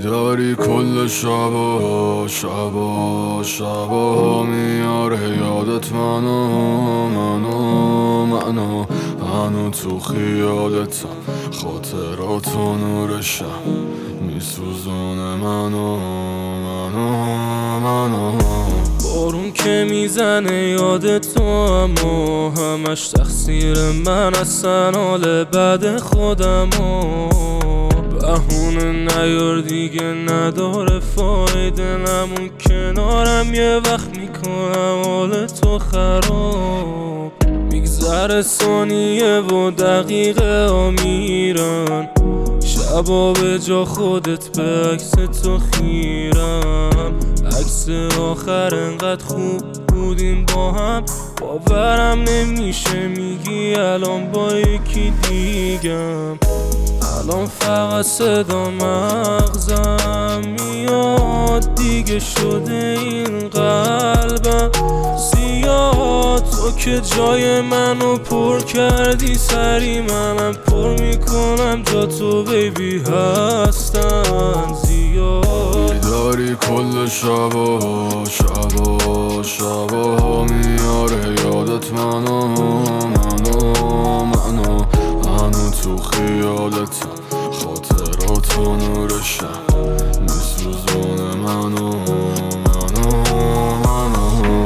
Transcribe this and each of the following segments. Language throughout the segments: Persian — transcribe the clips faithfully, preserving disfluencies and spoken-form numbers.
بیداری کل شبا شبا شبا میاره یادت منو منو منو منو تو خیالتم خاطراتو نورشم میسوزونه منو منو منو بارون که میزنه یادت تو، اما همش تقصیر من هستن حال بد خودمو. بهونه نیار دیگه نداره فایده، نمون کنارم یه وقت میکنم حال تو خراب. میگذره ثانیه و دقیقه ها میرن، شبا به جا خودت به عکس تو خیرم. عکس آخر انقدر خوب بودیم با هم، باورم نمیشه میگی الان با یکی دیگم. الان فقط صدا مغزم میاد دیگه، شده این قلبم زیاد. تو که جای منو پر کردی سری، منم پر میکنم جا تو بیبی هستن زیاد. بیداری کل شبا شبا شبا میاره یادت منو منو منو منو تو خیالتم خاطراتو نورشم میسوزونه منو منو منو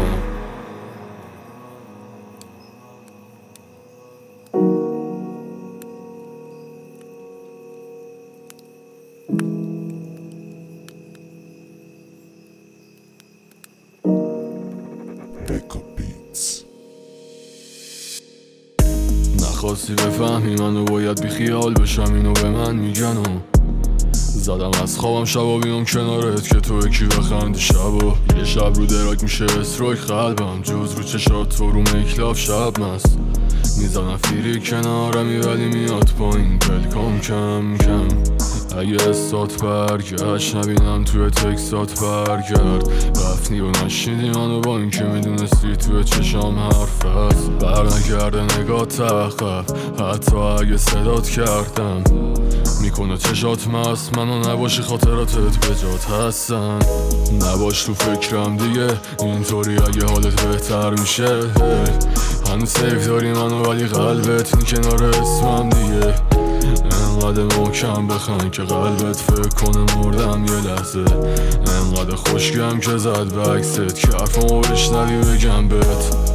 نخواستی بفهمی منو باید بی خیال بشم، اینو به من میگن و زدم از خوابم شبا بیام کنارت که تو یکی بخندی شبا. یه شب رو دراک میشه استروک قلبم، جز رو چشات تو رو میکلاف شب مست میزنم فیری کنارمی ولی میاد پایین پلکام کم کم. اگه استات برگشت نبینم توی تکسات برگرد، رفتی و نشیدی منو با این که میدونستی توی چشام حرف هست. بر نکرده نگاه تقب حتی اگه صدات کردم، میکنه چشات مست منو نباشی خاطراتت به جات هستن. نباش تو فکرم دیگه اینطوری اگه حالت بهتر میشه. هنوز سیف داری منو ولی قلبت این کنار اسمم دیگه. انقدر محکم بخند که قلبت فکر کنه مردم یه لحظه. انقدر خوشگم که زد به عکست که حرفمو بشنوی بگم بهت